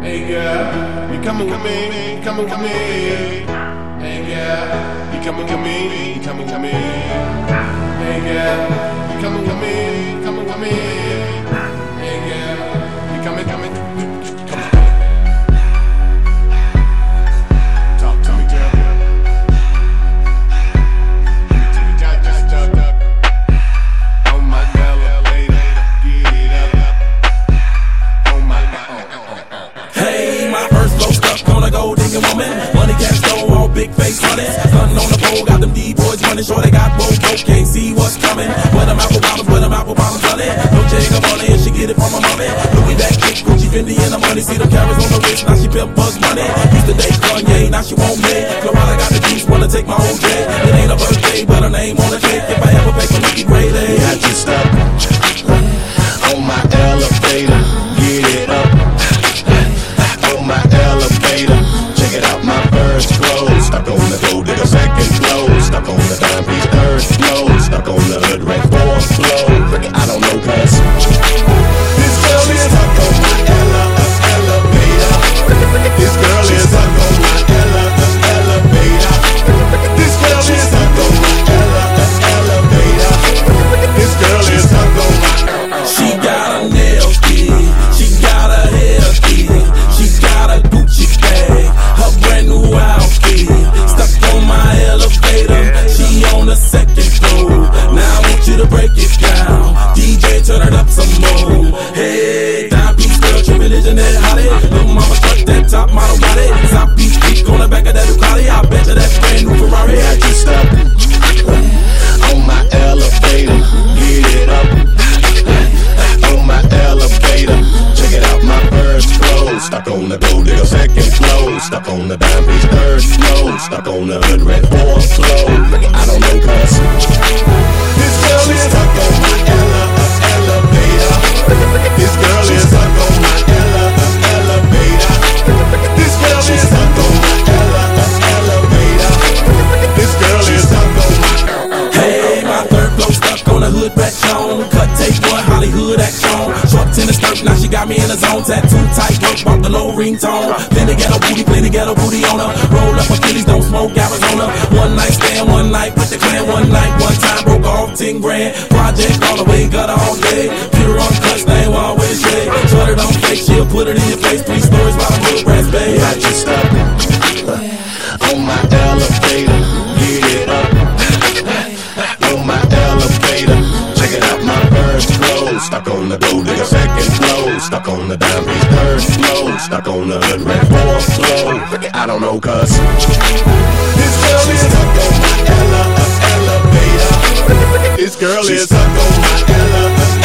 Hey girl, you coming with me? You coming with me? Hey girl, you coming with me? You coming with me? Hey girl, you coming with me? You coming with me? Hey girl, you coming? Talk to me, girl. Oh my girl, lady, get it up. Oh my. Hey, my first blow stuck on a gold digging woman. Money cash flow, all big face money. Hunting on the pole, got them D-boys running. Sure they got both, can't see what's coming. Where them apple bottoms running. No jigger money, and she get it from my mommy. Louis back kick, Gucci, Fendi, and the money. See them carrots on the wrist, now she pimp Bugs Money. Used to date Kanye, now she won't pay. Florida got the juice, wanna take my whole day. It ain't a birthday, but her name on the cake. If I ever bake a Mickey grade A. Got you stuck on my elevator, get it up. On my elevator, check it out, my first clothes. Stuck on the gold digger second floor. Stuck on the dime piece third floor. Stuck on the hood red fourth floor. I don't know cuz this girl is stuck on my elevator. This girl is stuck on my elevator. This girl is stuck on my elevator. This girl is stuck on my. She got a nail key, she got a hair key, she got a Gucci bag, her brand new outfit. Stuck on my elevator, she on the second floor. Now I want you to break it down, DJ turn it up some more. Hey, dime piece girl, true religion that holly. Little mama truck that top model body. South Beach Beach on the back of that Ducati. I bet you that brand new Ferrari. Got you stuck on my elevator, get it up. On my elevator, check it out, my first floor. Stuck on the gold digger second floor. Stuck on the dime piece third floor. Stuck on the hood red fourth floor. I don't know cuz this girl is stuck on my elevator. This girl is stuck on my elevator. This girl is stuck on my elevator. This girl is stuck on my. Hey, my third flow stuck on the hood back on. Cut tape one Hollywood action. Short tennis skirt, now she got me in the zone. Tattoo tight, work, bought the low ringtone. Plenty ghetto booty on her. Roll up Achilles, don't smoke Arizona. One night stand, one night with the clan, one night, one time broke off 10 grand. Project all the way, got all day. Pure on cuts, name always shade. Shut it on fake, she'll put it in your face. 3 stories by the hood, brass bay. Got you stuck on my elevator, get it up. On my elevator, check it out, my first floor. Stuck on the gold digger second floor. Stuck on the dime piece third floor. Stuck on the hood red fourth floor. I don't know cuz this girl is stuck on my elevator. This girl is stuck on my elevator.